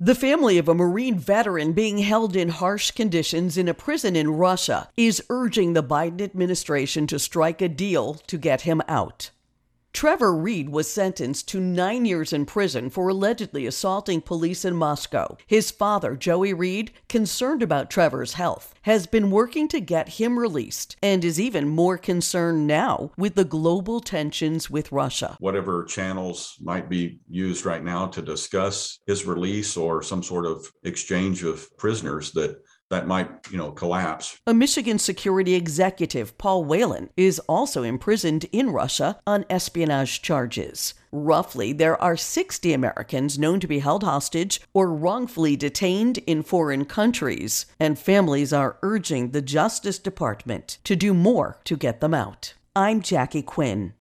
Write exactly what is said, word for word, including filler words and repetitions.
The family of a Marine veteran being held in harsh conditions in a prison in Russia is urging the Biden administration to strike a deal to get him out. Trevor Reed was sentenced to nine years in prison for allegedly assaulting police in Moscow. His father, Joey Reed, concerned about Trevor's health, has been working to get him released and is even more concerned now with the global tensions with Russia. Whatever channels might be used right now to discuss his release or some sort of exchange of prisoners, that that might, you know, collapse. A Michigan security executive, Paul Whelan, is also imprisoned in Russia on espionage charges. Roughly, there are sixty Americans known to be held hostage or wrongfully detained in foreign countries, and families are urging the Justice Department to do more to get them out. I'm Jackie Quinn.